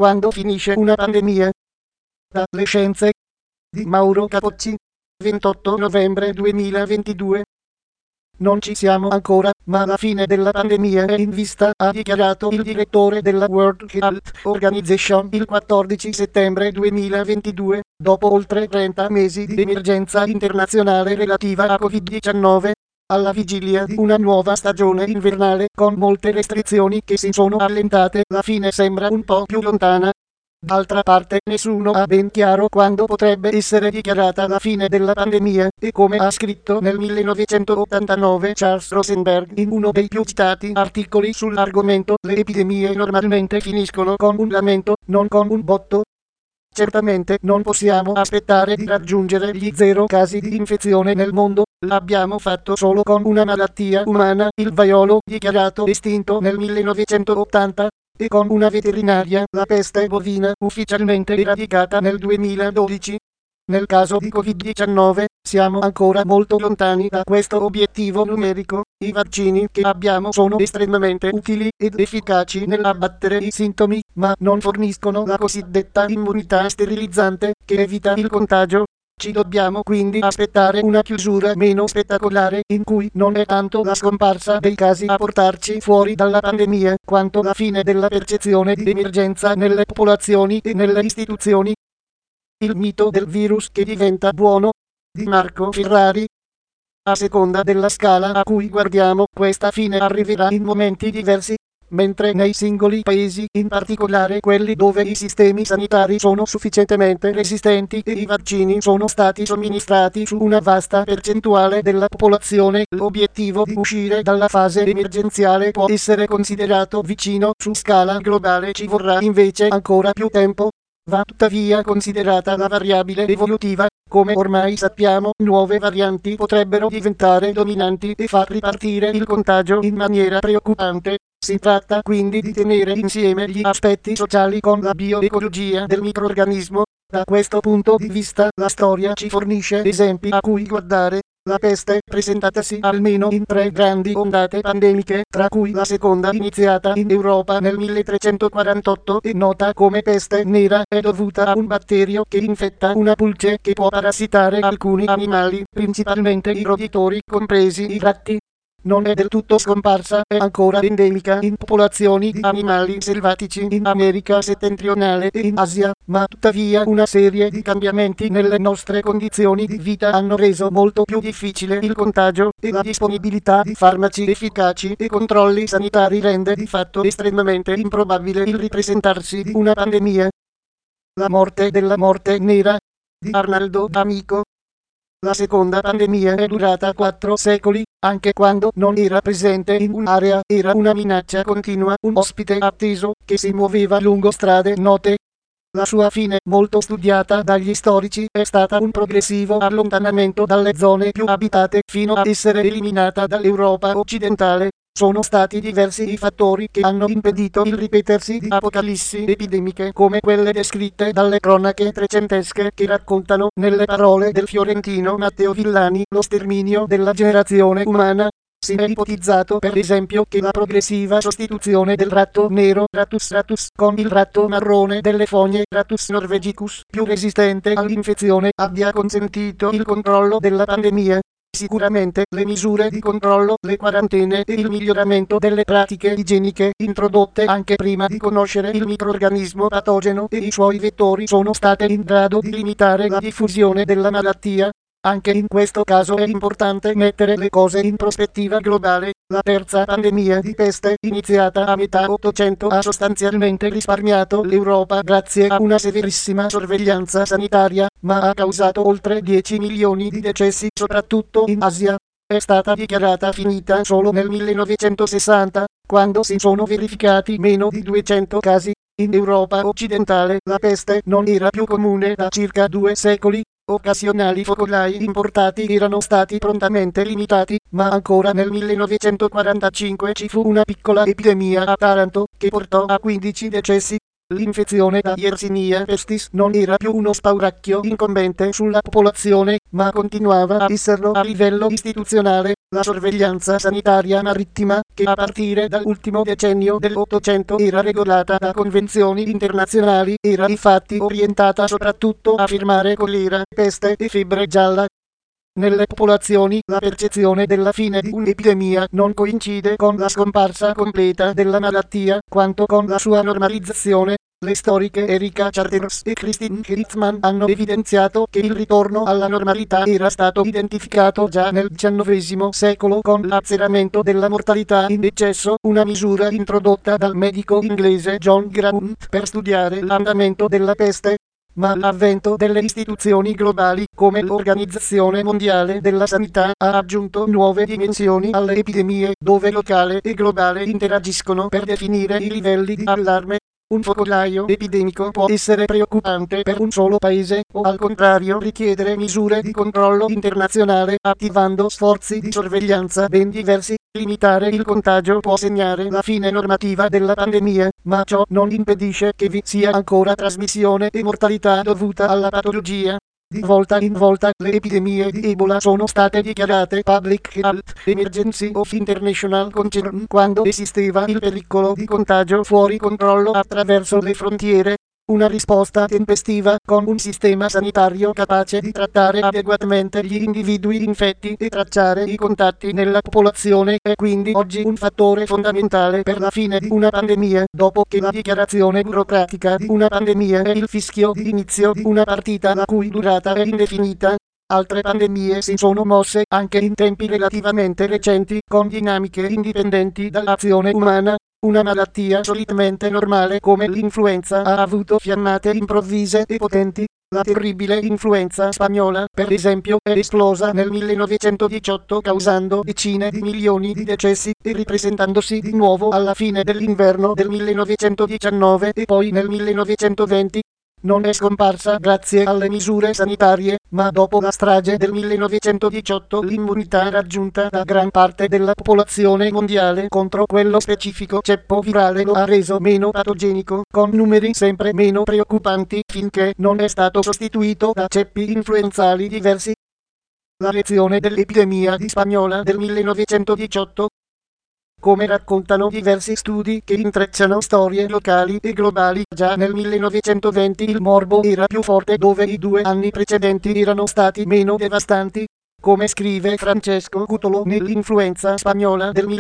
quando finisce una pandemia. Dalle scienze di Mauro Capocci, 28 novembre 2022. Non ci siamo ancora, ma la fine della pandemia è in vista, ha dichiarato il direttore della World Health Organization il 14 settembre 2022, dopo oltre 30 mesi di emergenza internazionale relativa a Covid-19. Alla vigilia di una nuova stagione invernale con molte restrizioni che si sono allentate, la fine sembra un po' più lontana. D'altra parte nessuno ha ben chiaro quando potrebbe essere dichiarata la fine della pandemia, e come ha scritto nel 1989 Charles Rosenberg in uno dei più citati articoli sull'argomento, le epidemie normalmente finiscono con un lamento, non con un botto. Certamente non possiamo aspettare di raggiungere gli 0 casi di infezione nel mondo, l'abbiamo fatto solo con una malattia umana, il vaiolo, dichiarato estinto nel 1980. E con una veterinaria, la peste bovina, ufficialmente eradicata nel 2012. Nel caso di Covid-19, siamo ancora molto lontani da questo obiettivo numerico. I vaccini che abbiamo sono estremamente utili ed efficaci nell'abbattere i sintomi, ma non forniscono la cosiddetta immunità sterilizzante, che evita il contagio. Ci dobbiamo quindi aspettare una chiusura meno spettacolare, in cui non è tanto la scomparsa dei casi a portarci fuori dalla pandemia, quanto la fine della percezione di emergenza nelle popolazioni e nelle istituzioni. Il mito del virus che diventa buono, di Marco Ferrari. A seconda della scala a cui guardiamo, questa fine arriverà in momenti diversi. Mentre nei singoli paesi, in particolare quelli dove i sistemi sanitari sono sufficientemente resistenti e i vaccini sono stati somministrati su una vasta percentuale della popolazione, l'obiettivo di uscire dalla fase emergenziale può essere considerato vicino. Su scala globale ci vorrà invece ancora più tempo. Va tuttavia considerata la variabile evolutiva. Come ormai sappiamo, nuove varianti potrebbero diventare dominanti e far ripartire il contagio in maniera preoccupante. Si tratta quindi di tenere insieme gli aspetti sociali con la bioecologia del microrganismo. Da questo punto di vista, la storia ci fornisce esempi a cui guardare. La peste, presentatasi almeno in 3 grandi ondate pandemiche, tra cui la seconda iniziata in Europa nel 1348 e nota come peste nera, è dovuta a un batterio che infetta una pulce che può parassitare alcuni animali, principalmente i roditori, compresi i ratti. Non è del tutto scomparsa, è ancora endemica in popolazioni di animali selvatici in America settentrionale e in Asia, ma tuttavia una serie di cambiamenti nelle nostre condizioni di vita hanno reso molto più difficile il contagio, e la disponibilità di farmaci efficaci e controlli sanitari rende di fatto estremamente improbabile il ripresentarsi di una pandemia. La morte della morte nera, di Arnaldo D'Amico. La seconda pandemia è durata 4 secoli, anche quando non era presente in un'area, era una minaccia continua, un ospite atteso, che si muoveva lungo strade note. La sua fine, molto studiata dagli storici, è stata un progressivo allontanamento dalle zone più abitate, fino a essere eliminata dall'Europa occidentale. Sono stati diversi i fattori che hanno impedito il ripetersi di apocalissi epidemiche come quelle descritte dalle cronache trecentesche, che raccontano, nelle parole del fiorentino Matteo Villani, lo sterminio della generazione umana. Si è ipotizzato per esempio che la progressiva sostituzione del ratto nero Rattus rattus con il ratto marrone delle fogne Rattus norvegicus, più resistente all'infezione, abbia consentito il controllo della pandemia. Sicuramente le misure di controllo, le quarantene e il miglioramento delle pratiche igieniche introdotte anche prima di conoscere il microrganismo patogeno e i suoi vettori sono state in grado di limitare la diffusione della malattia. Anche in questo caso è importante mettere le cose in prospettiva globale. La terza pandemia di peste, iniziata a metà Ottocento, ha sostanzialmente risparmiato l'Europa grazie a una severissima sorveglianza sanitaria, ma ha causato oltre 10 milioni di decessi, soprattutto in Asia. È stata dichiarata finita solo nel 1960, quando si sono verificati meno di 200 casi. In Europa occidentale la peste non era più comune da circa 2 secoli. Occasionali focolai importati erano stati prontamente limitati, ma ancora nel 1945 ci fu una piccola epidemia a Taranto, che portò a 15 decessi. L'infezione da Yersinia pestis non era più uno spauracchio incombente sulla popolazione, ma continuava a esserlo a livello istituzionale. La sorveglianza sanitaria marittima, che a partire dall'ultimo decennio dell'Ottocento era regolata da convenzioni internazionali, era infatti orientata soprattutto a fermare colera, peste e febbre gialla. Nelle popolazioni la percezione della fine di un'epidemia non coincide con la scomparsa completa della malattia, quanto con la sua normalizzazione. Le storiche Erika Charters e Christine Heitzman hanno evidenziato che il ritorno alla normalità era stato identificato già nel XIX secolo con l'azzeramento della mortalità in eccesso, una misura introdotta dal medico inglese John Graunt per studiare l'andamento della peste. Ma l'avvento delle istituzioni globali, come l'Organizzazione Mondiale della Sanità, ha aggiunto nuove dimensioni alle epidemie, dove locale e globale interagiscono per definire i livelli di allarme. Un focolaio epidemico può essere preoccupante per un solo paese, o al contrario richiedere misure di controllo internazionale, attivando sforzi di sorveglianza ben diversi. Limitare il contagio può segnare la fine normativa della pandemia, ma ciò non impedisce che vi sia ancora trasmissione e mortalità dovuta alla patologia. Di volta in volta le epidemie di Ebola sono state dichiarate Public Health Emergency of International Concern quando esisteva il pericolo di contagio fuori controllo attraverso le frontiere. Una risposta tempestiva, con un sistema sanitario capace di trattare adeguatamente gli individui infetti e tracciare i contatti nella popolazione, è quindi oggi un fattore fondamentale per la fine di una pandemia, dopo che la dichiarazione burocratica di una pandemia è il fischio di inizio di una partita la cui durata è indefinita. Altre pandemie si sono mosse anche in tempi relativamente recenti, con dinamiche indipendenti dall'azione umana. Una malattia solitamente normale come l'influenza ha avuto fiammate improvvise e potenti. La terribile influenza spagnola, per esempio, è esplosa nel 1918 causando decine di milioni di decessi e ripresentandosi di nuovo alla fine dell'inverno del 1919 e poi nel 1920. Non è scomparsa grazie alle misure sanitarie, ma dopo la strage del 1918 l'immunità raggiunta da gran parte della popolazione mondiale contro quello specifico ceppo virale lo ha reso meno patogenico, con numeri sempre meno preoccupanti finché non è stato sostituito da ceppi influenzali diversi. La lezione dell'epidemia di spagnola del 1918. Come raccontano diversi studi che intrecciano storie locali e globali, già nel 1920 il morbo era più forte dove i 2 anni precedenti erano stati meno devastanti. Come scrive Francesco Cutolo nell'influenza spagnola del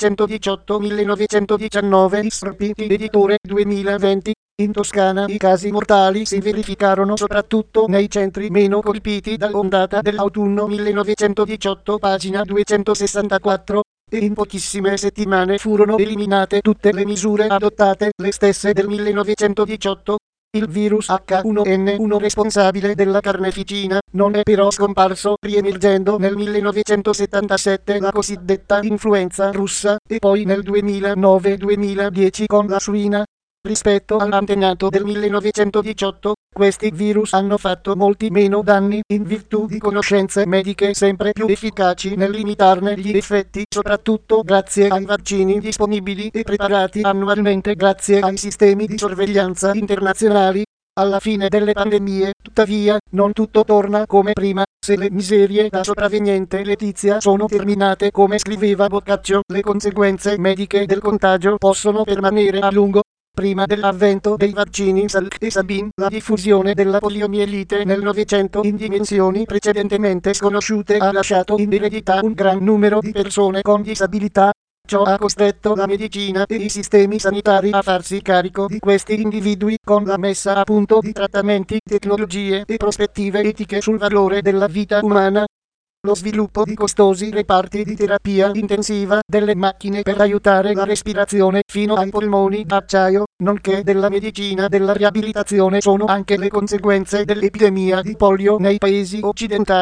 1918-1919 Istrpiti editore 2020, in Toscana i casi mortali si verificarono soprattutto nei centri meno colpiti dall'ondata dell'autunno 1918, pagina 264. E in pochissime settimane furono eliminate tutte le misure adottate, le stesse del 1918. Il virus H1N1 responsabile della carneficina non è però scomparso, riemergendo nel 1977 la cosiddetta influenza russa, e poi nel 2009-2010 con la suina. Rispetto all'antenato del 1918, questi virus hanno fatto molti meno danni in virtù di conoscenze mediche sempre più efficaci nel limitarne gli effetti, soprattutto grazie ai vaccini disponibili e preparati annualmente grazie ai sistemi di sorveglianza internazionali. Alla fine delle pandemie, tuttavia, non tutto torna come prima. Se le miserie da sopravveniente letizia sono terminate, come scriveva Boccaccio, le conseguenze mediche del contagio possono permanere a lungo. Prima dell'avvento dei vaccini Salk e Sabin, la diffusione della poliomielite nel Novecento in dimensioni precedentemente sconosciute ha lasciato in eredità un gran numero di persone con disabilità. Ciò ha costretto la medicina e i sistemi sanitari a farsi carico di questi individui con la messa a punto di trattamenti, tecnologie e prospettive etiche sul valore della vita umana. Lo sviluppo di costosi reparti di terapia intensiva, delle macchine per aiutare la respirazione fino ai polmoni d'acciaio, nonché della medicina della riabilitazione sono anche le conseguenze dell'epidemia di polio nei paesi occidentali.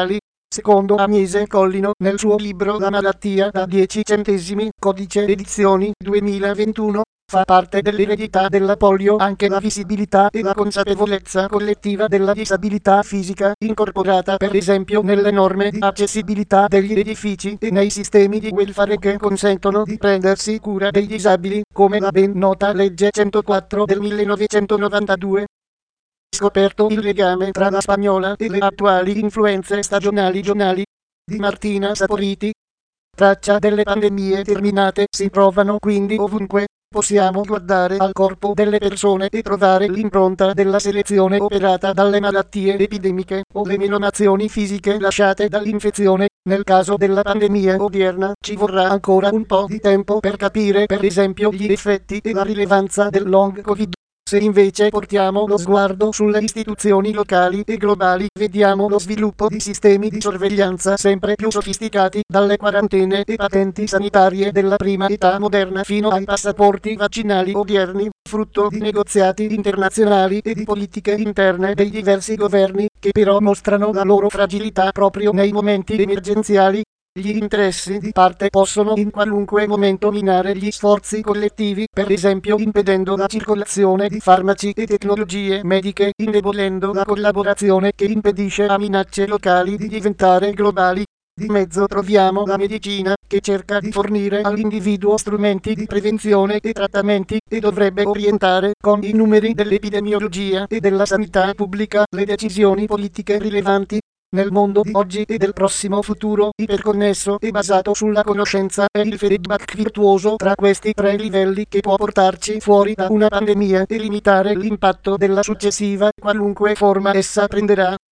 Secondo Agnese Collino, nel suo libro La malattia da 10 centesimi, codice edizioni 2021, fa parte dell'eredità della polio anche la visibilità e la consapevolezza collettiva della disabilità fisica, incorporata per esempio nelle norme di accessibilità degli edifici e nei sistemi di welfare che consentono di prendersi cura dei disabili, come la ben nota legge 104 del 1992. Scoperto il legame tra la spagnola e le attuali influenze stagionali regionali di Martina Saporiti. Traccia delle pandemie terminate si trovano quindi ovunque. Possiamo guardare al corpo delle persone e trovare l'impronta della selezione operata dalle malattie epidemiche o le menomazioni fisiche lasciate dall'infezione. Nel caso della pandemia odierna ci vorrà ancora un po' di tempo per capire per esempio gli effetti e la rilevanza del long Covid. Se invece portiamo lo sguardo sulle istituzioni locali e globali, vediamo lo sviluppo di sistemi di sorveglianza sempre più sofisticati, dalle quarantene e patenti sanitarie della prima età moderna fino ai passaporti vaccinali odierni, frutto di negoziati internazionali e di politiche interne dei diversi governi, che però mostrano la loro fragilità proprio nei momenti emergenziali. Gli interessi di parte possono in qualunque momento minare gli sforzi collettivi, per esempio impedendo la circolazione di farmaci e tecnologie mediche, indebolendo la collaborazione che impedisce a minacce locali di diventare globali. Di mezzo troviamo la medicina, che cerca di fornire all'individuo strumenti di prevenzione e trattamenti, e dovrebbe orientare, con i numeri dell'epidemiologia e della sanità pubblica, le decisioni politiche rilevanti. Nel mondo di oggi e del prossimo futuro, iperconnesso e basato sulla conoscenza, è il feedback virtuoso tra questi tre livelli che può portarci fuori da una pandemia e limitare l'impatto della successiva, qualunque forma essa prenderà.